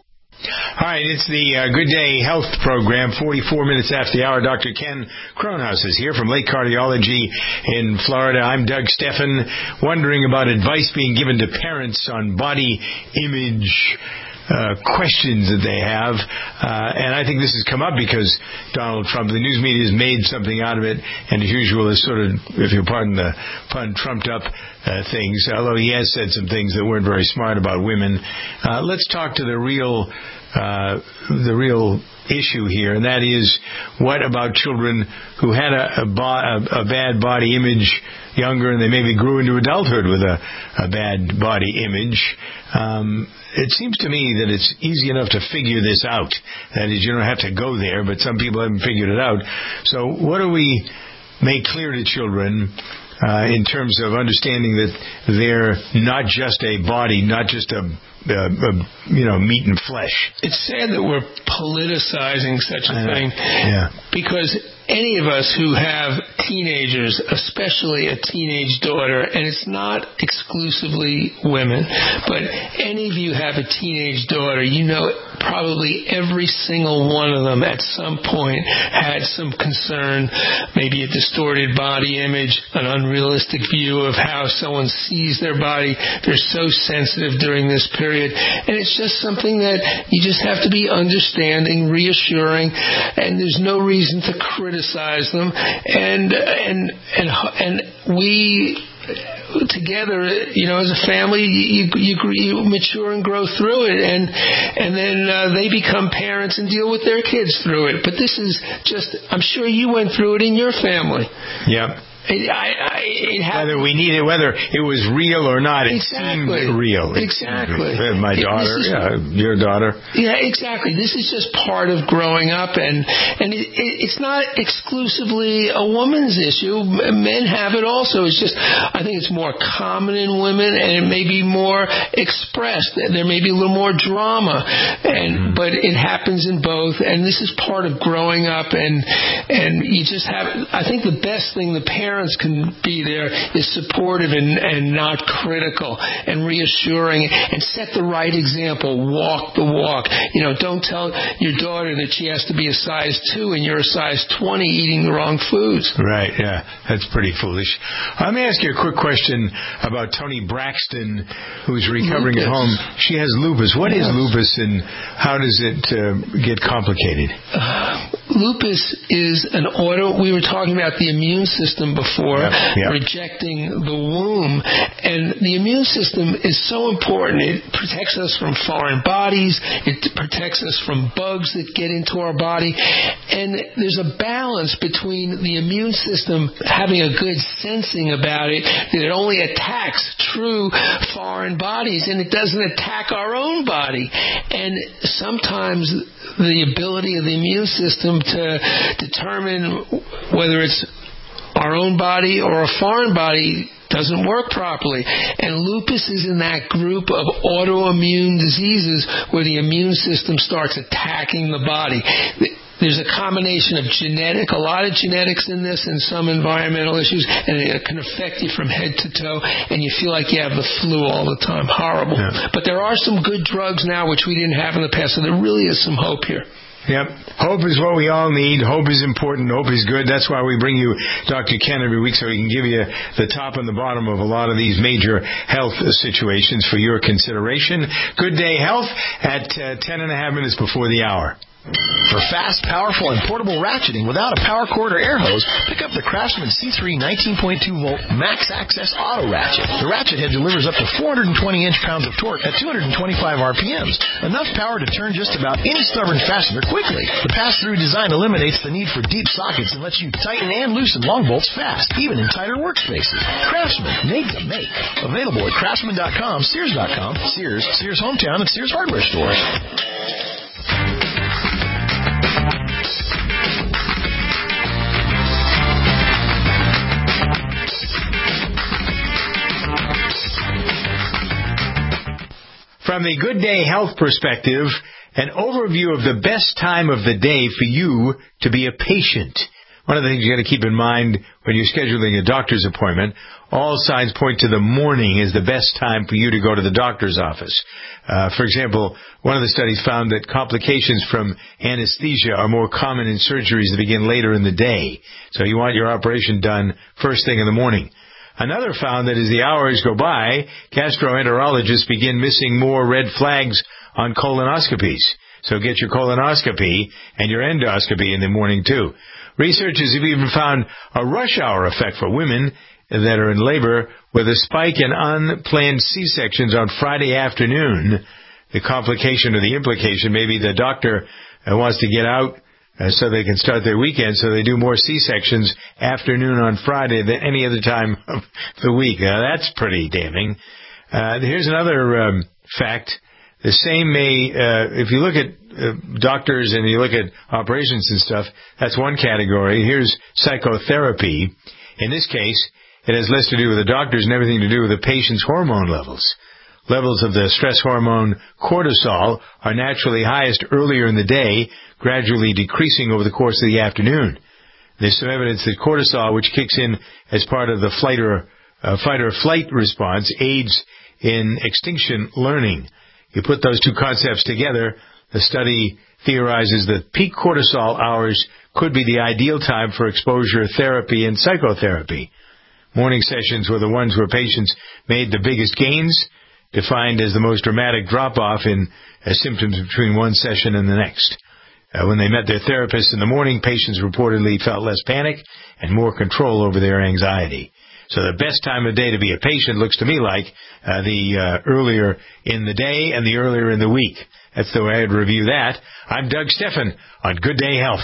All right, it's the uh, Good Day Health Program, forty-four minutes after the hour. Doctor Ken Kronhaus is here from Lake Cardiology in Florida. I'm Doug Steffen, wondering about advice being given to parents on body image Uh, questions that they have, uh, and I think this has come up because Donald Trump, the news media has made something out of it, and as usual is sort of, if you'll pardon the pun, trumped up uh, things, although he has said some things that weren't very smart about women. Uh, let's talk to the real, uh, the real issue here, and that is, what about children who had a, a, bo- a, a bad body image younger, and they maybe grew into adulthood with a, a bad body image? Um, it seems to me that it's easy enough to figure this out. That is, you don't have to go there, but some people haven't figured it out. So what do we make clear to children uh, in terms of understanding that they're not just a body, not just a Uh, uh, you know, meat and flesh? It's sad that we're politicizing such a thing. Yeah. Because any of us who have teenagers, especially a teenage daughter, and it's not exclusively women, but any of you have a teenage daughter, you know probably every single one of them at some point had some concern, maybe a distorted body image, an unrealistic view of how someone sees their body. They're so sensitive during this period. And it's just something that you just have to be understanding, reassuring, and there's no reason to criticize them. And and and and we together, you know, as a family, you you, you mature and grow through it, and and then uh, they become parents and deal with their kids through it. But this is just, I'm sure you went through it in your family. Yep. It, I, I, it whether we needed, whether it was real or not, it exactly. seemed real. It exactly. Seemed, my daughter, is, yeah, your daughter. Yeah, exactly. This is just part of growing up, and and it, it, it's not exclusively a woman's issue. Men have it also. It's just, I think it's more common in women, and it may be more expressed. There may be a little more drama, and mm-hmm. but it happens in both. And this is part of growing up, and and you just have. I think the best thing the parents Parents can be there is supportive and, and not critical, and reassuring, and set the right example. Walk the walk. You know, don't tell your daughter that she has to be a size two and you're a size twenty eating the wrong foods. Right, yeah. That's pretty foolish. Let me ask you a quick question about Toni Braxton, who's recovering lupus. at home. She has lupus. What yes. is lupus, and how does it uh, get complicated? Uh, lupus is an auto... We were talking about the immune system before, yep, yep. rejecting the womb. And the immune system is so important. It protects us from foreign bodies. It protects us from bugs that get into our body. And there's a balance between the immune system having a good sensing about it, that it only attacks true foreign bodies and it doesn't attack our own body. And sometimes the ability of the immune system to determine whether it's our own body or a foreign body doesn't work properly. And lupus is in that group of autoimmune diseases where the immune system starts attacking the body. There's a combination of genetic, a lot of genetics in this, and some environmental issues, and it can affect you from head to toe, and you feel like you have the flu all the time. Horrible. Yeah. But there are some good drugs now which we didn't have in the past, so there really is some hope here. Yep. Hope is what we all need. Hope is important. Hope is good. That's why we bring you Doctor Ken every week, so he can give you the top and the bottom of a lot of these major health situations for your consideration. Good Day Health at uh, ten and a half minutes before the hour. For fast, powerful, and portable ratcheting without a power cord or air hose, pick up the Craftsman C three nineteen point two volt Max Access Auto Ratchet. The ratchet head delivers up to four hundred twenty inch-pounds of torque at two hundred twenty-five R P Ms, enough power to turn just about any stubborn fastener quickly. The pass-through design eliminates the need for deep sockets and lets you tighten and loosen long bolts fast, even in tighter workspaces. Craftsman, made to make. Available at Craftsman dot com, Sears dot com, Sears, Sears Hometown, and Sears Hardware stores. From the Good Day Health perspective, an overview of the best time of the day for you to be a patient. One of the things you got to keep in mind when you're scheduling a doctor's appointment, all signs point to the morning is the best time for you to go to the doctor's office. Uh, for example, one of the studies found that complications from anesthesia are more common in surgeries that begin later in the day. So you want your operation done first thing in the morning. Another found that as the hours go by, gastroenterologists begin missing more red flags on colonoscopies. So get your colonoscopy and your endoscopy in the morning too. Researchers have even found a rush hour effect for women that are in labor with a spike in unplanned C-sections on Friday afternoon. The complication or the implication, maybe the doctor uh, wants to get out uh, so they can start their weekend, so they do more C-sections afternoon on Friday than any other time of the week. Now, that's pretty damning. Uh, here's another um, fact. The same may, uh, if you look at uh, doctors and you look at operations and stuff, that's one category. Here's psychotherapy. In this case, it has less to do with the doctors and everything to do with the patient's hormone levels. Levels of the stress hormone cortisol are naturally highest earlier in the day, gradually decreasing over the course of the afternoon. There's some evidence that cortisol, which kicks in as part of the flight or, uh, fight or flight response, aids in extinction learning. You put those two concepts together, the study theorizes that peak cortisol hours could be the ideal time for exposure therapy and psychotherapy. Morning sessions were the ones where patients made the biggest gains, defined as the most dramatic drop-off in uh, symptoms between one session and the next. Uh, when they met their therapist in the morning, patients reportedly felt less panic and more control over their anxiety. So the best time of day to be a patient looks to me like uh, the uh, earlier in the day and the earlier in the week. That's the way I'd review that. I'm Doug Steffen on Good Day Health.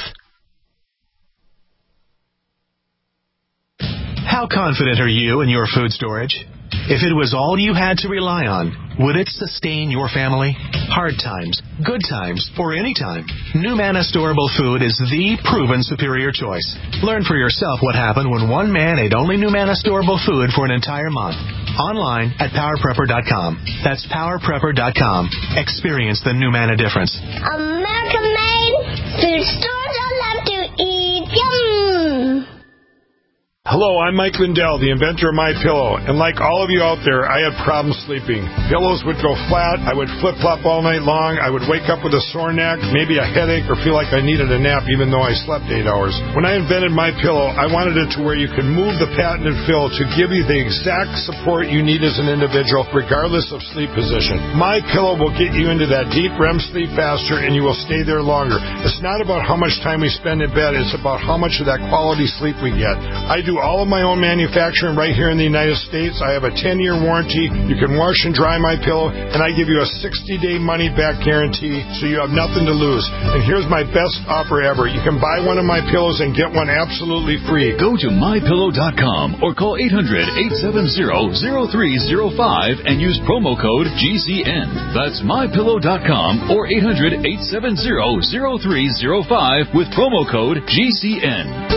How confident are you in your food storage? If it was all you had to rely on, would it sustain your family? Hard times, good times, or any time, NuManna Storable Food is the proven superior choice. Learn for yourself what happened when one man ate only NuManna Storable Food for an entire month. Online at power prepper dot com. That's power prepper dot com. Experience the NuManna difference. American-made food stores I love to eat. Yum! Hello, I'm Mike Lindell, the inventor of MyPillow, and like all of you out there, I had problems sleeping. Pillows would go flat, I would flip-flop all night long, I would wake up with a sore neck, maybe a headache, or feel like I needed a nap even though I slept eight hours. When I invented MyPillow, I wanted it to where you could move the patented fill to give you the exact support you need as an individual, regardless of sleep position. MyPillow will get you into that deep R E M sleep faster, and you will stay there longer. It's not about how much time we spend in bed, it's about how much of that quality sleep we get. I do all of my own manufacturing right here in the United States. I have a ten-year warranty. You can wash and dry my pillow, and I give you a sixty-day money-back guarantee, so you have nothing to lose. And here's my best offer ever. You can buy one of my pillows and get one absolutely free. Go to my pillow dot com or call eight hundred, eight seven zero, zero three zero five and use promo code G C N. That's my pillow dot com or eight hundred, eight seven zero, zero three zero five with promo code G C N.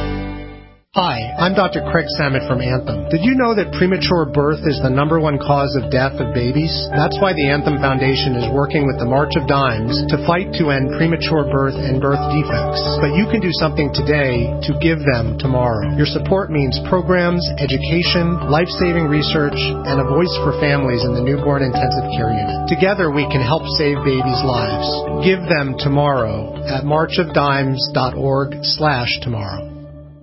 Hi, I'm Doctor Craig Samet from Anthem. Did you know that premature birth is the number one cause of death of babies? That's why the Anthem Foundation is working with the March of Dimes to fight to end premature birth and birth defects. But you can do something today to give them tomorrow. Your support means programs, education, life-saving research, and a voice for families in the newborn intensive care unit. Together we can help save babies' lives. Give them tomorrow at march of dimes dot org slash tomorrow.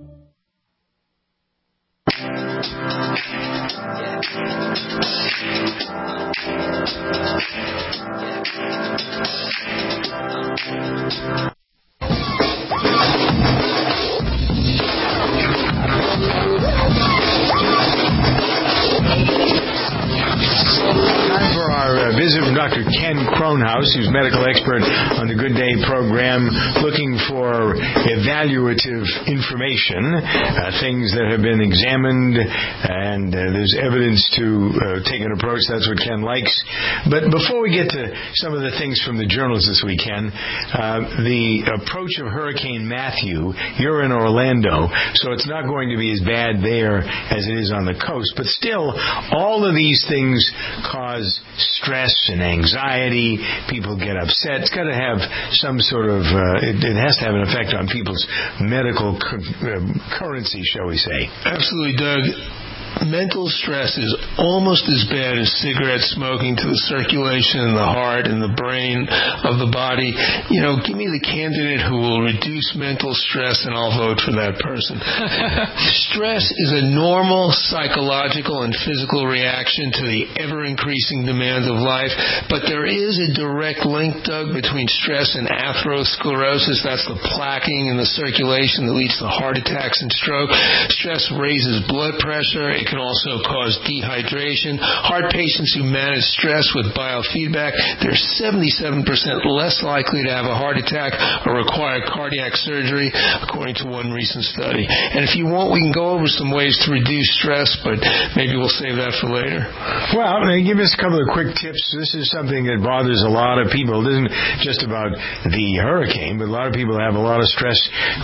Time for our uh, visit from Doctor Ken Kronhaus, who's medical expert on the Good Day program, looking for evaluative information, uh, things that have been examined, and uh, there's evidence to uh, take an approach. That's what Ken likes. But before we get to some of the things from the journals this weekend, uh, the approach of Hurricane Matthew, you're in Orlando, so it's not going to be as bad there as it is on the coast. But still, all of these things cause stress and anxiety. People get upset. It's got to have some sort of, uh, it, it has to have an effect on people's medical cu- uh, currency, shall we say. Absolutely, Doug. Mental stress is almost as bad as cigarette smoking to the circulation in the heart and the brain of the body. You know, give me the candidate who will reduce mental stress and I'll vote for that person. Stress is a normal psychological and physical reaction to the ever-increasing demands of life, but there is a direct link, Doug, between stress and atherosclerosis. That's the plaquing in the circulation that leads to heart attacks and stroke. Stress raises blood pressure. It It can also cause dehydration. Heart patients who manage stress with biofeedback, they're seventy-seven percent less likely to have a heart attack or require cardiac surgery, according to one recent study. And if you want, we can go over some ways to reduce stress, but maybe we'll save that for later. Well, give us a couple of quick tips. This is something that bothers a lot of people. It isn't just about the hurricane, but a lot of people have a lot of stress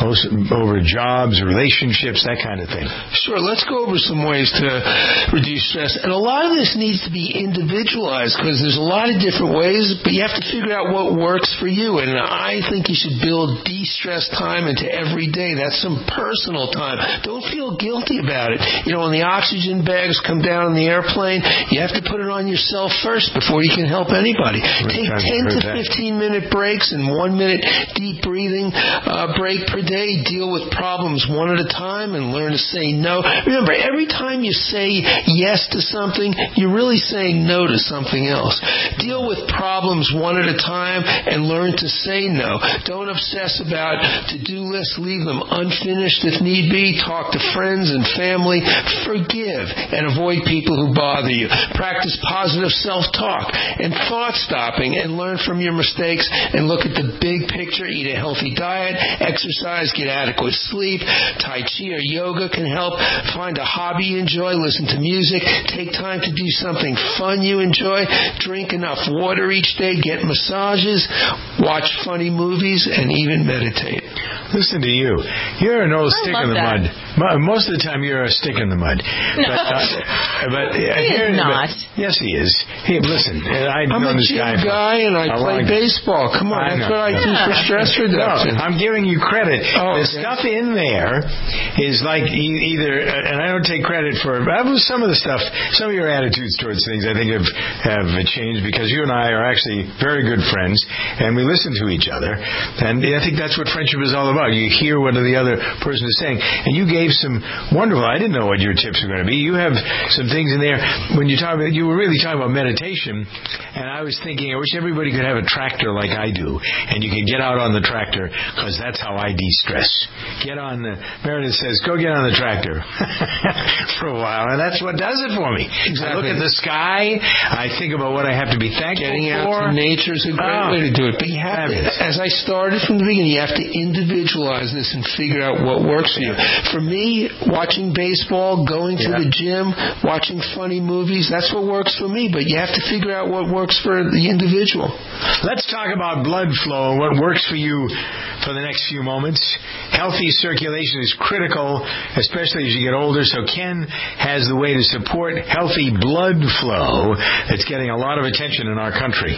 over jobs, relationships, that kind of thing. Sure. Let's go over some ways to reduce stress. And a lot of this needs to be individualized because there's a lot of different ways, but you have to figure out what works for you. And I think you should build de-stress time into every day. That's some personal time. Don't feel guilty about it. You know, when the oxygen bags come down on the airplane, you have to put it on yourself first before you can help anybody. Take ten to fifteen minute breaks and one minute deep breathing uh, break per day. Deal with problems one at a time and learn to say no. Remember, every time you say yes to something, you're really saying no to something else. Deal with problems one at a time and learn to say no. Don't obsess about to-do lists. Leave them unfinished if need be. Talk to friends and family. Forgive and avoid people who bother you. Practice positive self-talk and thought-stopping and learn from your mistakes and look at the big picture. Eat a healthy diet, exercise, get adequate sleep. Tai Chi or yoga can help. Find a hobby you enjoy. Listen to music. Take time to do something fun you enjoy. Drink enough water each day. Get massages. Watch funny movies and even meditate. Listen to you. You're an old stick in the that. mud. Most of the time, you're a stick in the mud. No. But, uh, but, uh, he here, is not. But, yes, he is. Hey, listen, I've I'm known a this gym guy, guy and I play baseball. Come on, that's what I do for stress reduction. No, I'm giving you credit. Oh, the okay. stuff in there is like e- either, and I don't take credit for some of the stuff. Some of your attitudes towards things, I think, have have changed because you and I are actually very good friends, and we listen to each other. And I think that's what friendship is all about. You hear what the other person is saying, and you gave some wonderful. I didn't know what your tips were going to be. You have some things in there when you talk about. You were really talking about meditation, and I was thinking, I wish everybody could have a tractor like I do, and you can get out on the tractor because that's how I de-stress. Get on the. Meredith says, "Go get on the tractor for a while," and that's what does it for me. Exactly. I look at the sky. I think about what I have to be thankful Getting for. Getting out to nature is a great oh, way to do it. But you have to, as I started from the beginning, you have to individualize this and figure out what works for you. For me, watching baseball, going to yeah. the gym, watching funny movies, that's what works for me. But you have to figure out what works for the individual. Let's talk about blood flow and what works for you for the next few moments. Healthy circulation is critical, especially as you get older. So Ken has the way to support healthy blood flow that's getting a lot of attention in our country.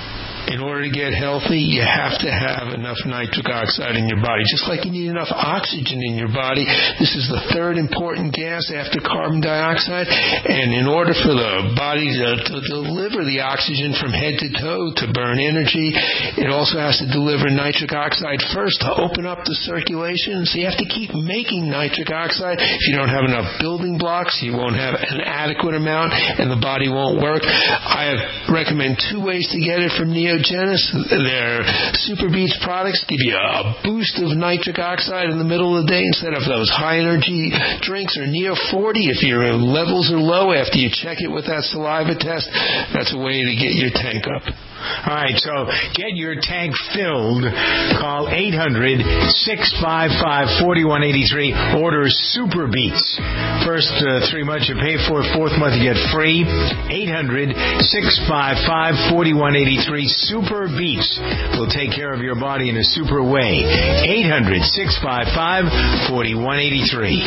In order to get healthy, you have to have enough nitric oxide in your body, just like you need enough oxygen in your body. This is the third important gas after carbon dioxide, and in order for the body to, to deliver the oxygen from head to toe to burn energy, it also has to deliver nitric oxide first to open up the circulation. So you have to keep making nitric oxide. If you don't have enough building blocks, you won't have an adequate amount, and the body won't work. I recommend two ways to get it from Neogenis. Their Super Beats products give you a boost of nitric oxide in the middle of the day instead of those high energy drinks, or Neo forty if your levels are low after you check it with that saliva test. That's a way to get your tank up. All right, so get your tank filled. Call eight hundred, six five five, four one eight three. Order Super Beats. First uh, three months you pay for. Fourth month you get free. eight hundred, six five five, four one eight three. Super Beats will take care of your body in a super way. eight hundred, six five five, four one eight three.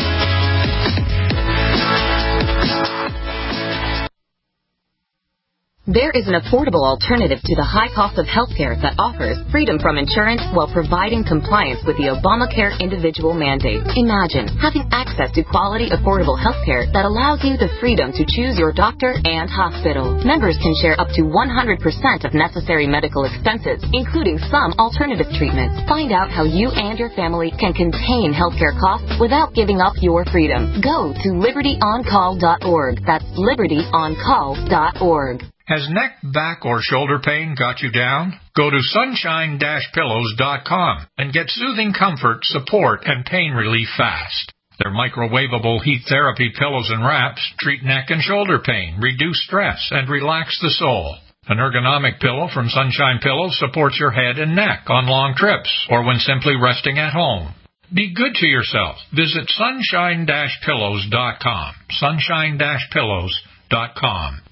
There is an affordable alternative to the high cost of healthcare that offers freedom from insurance while providing compliance with the Obamacare individual mandate. Imagine having access to quality, affordable healthcare that allows you the freedom to choose your doctor and hospital. Members can share up to one hundred percent of necessary medical expenses, including some alternative treatments. Find out how you and your family can contain healthcare costs without giving up your freedom. Go to liberty on call dot org. That's liberty on call dot org. Has neck, back, or shoulder pain got you down? Go to sunshine dash pillows dot com and get soothing comfort, support, and pain relief fast. Their microwavable heat therapy pillows and wraps treat neck and shoulder pain, reduce stress, and relax the soul. An ergonomic pillow from Sunshine Pillows supports your head and neck on long trips or when simply resting at home. Be good to yourself. Visit sunshine dash pillows dot com. sunshine dash pillows dot com.